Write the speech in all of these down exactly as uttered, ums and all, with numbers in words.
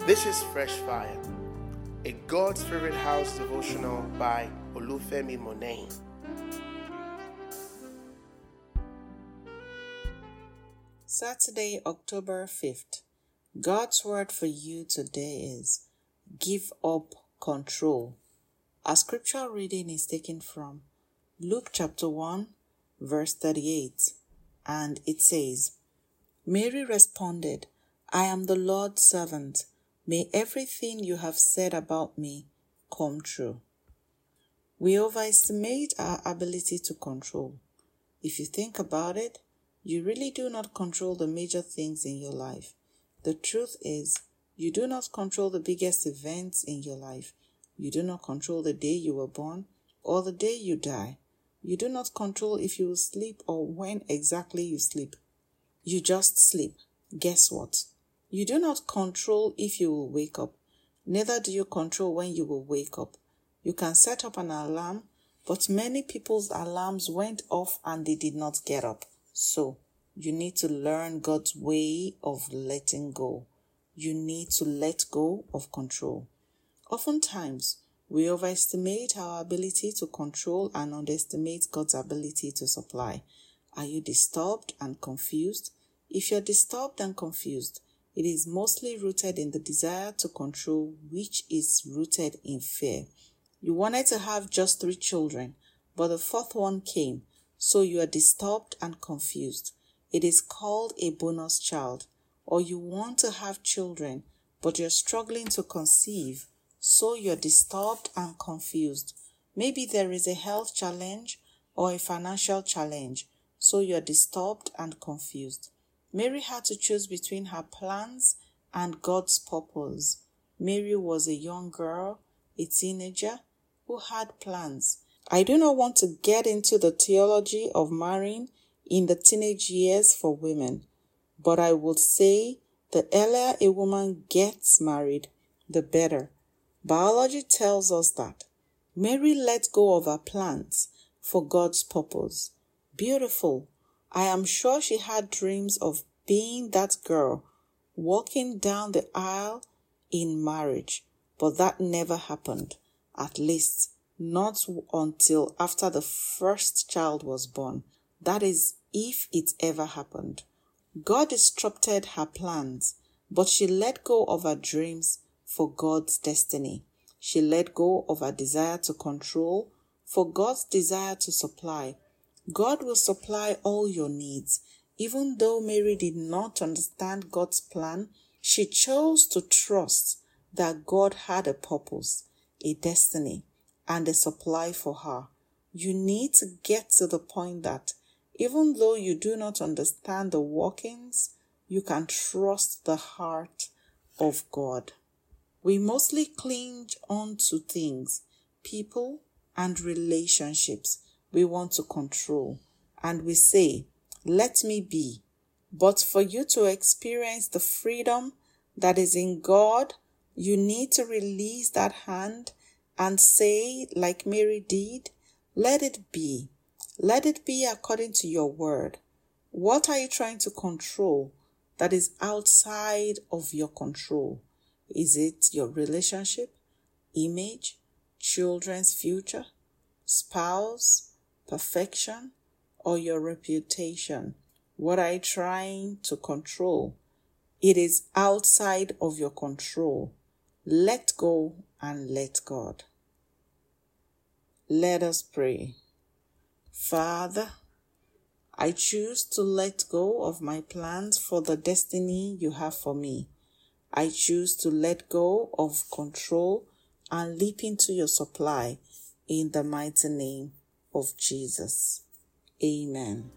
This is Fresh Fire, a God's Favorite House devotional by Olufemi Monet. Saturday, October fifth. God's word for you today is give up control. Our scripture reading is taken from Luke chapter one, verse thirty-eight, and it says, Mary responded, I am the Lord's servant. May everything you have said about me come true. We overestimate our ability to control. If you think about it, you really do not control the major things in your life. The truth is, you do not control the biggest events in your life. You do not control the day you were born or the day you die. You do not control if you will sleep or when exactly you sleep. You just sleep. Guess what? You do not control if you will wake up. Neither do you control when you will wake up. You can set up an alarm, but many people's alarms went off and they did not get up. So, you need to learn God's way of letting go. You need to let go of control. Oftentimes, we overestimate our ability to control and underestimate God's ability to supply. Are you disturbed and confused? If you're disturbed and confused, it is mostly rooted in the desire to control, which is rooted in fear. You wanted to have just three children, but the fourth one came, so you are disturbed and confused. It is called a bonus child. Or you want to have children, but you're struggling to conceive, so you're disturbed and confused. Maybe there is a health challenge or a financial challenge, so you're disturbed and confused. Mary had to choose between her plans and God's purpose. Mary was a young girl, a teenager, who had plans. I do not want to get into the theology of marrying in the teenage years for women, but I would say the earlier a woman gets married, the better. Biology tells us that. Mary let go of her plans for God's purpose. Beautiful. I am sure she had dreams of being that girl walking down the aisle in marriage, but that never happened, at least not until after the first child was born. That is, if it ever happened. God disrupted her plans, but she let go of her dreams for God's destiny. She let go of her desire to control for God's desire to supply. God will supply all your needs. Even though Mary did not understand God's plan, she chose to trust that God had a purpose, a destiny, and a supply for her. You need to get to the point that even though you do not understand the workings, you can trust the heart of God. We mostly cling on to things, people, and relationships we want to control, and we say, let me be. But for you to experience the freedom that is in God, you need to release that hand and say, like Mary did, let it be. Let it be according to your word. What are you trying to control that is outside of your control? Is it your relationship, image, children's future, spouse, perfection, or your reputation? What are you trying to control? It is outside of your control. Let go and let God. Let us pray. Father, I choose to let go of my plans for the destiny you have for me. I choose to let go of control and leap into your supply in the mighty name of Jesus. Amen.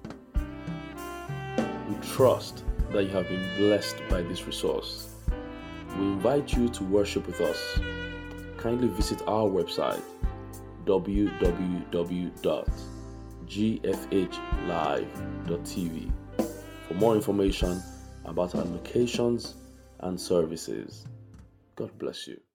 We trust that you have been blessed by this resource. We invite you to worship with us. Kindly visit our website w w w dot g f h live dot t v for more information about our locations and services. God bless you.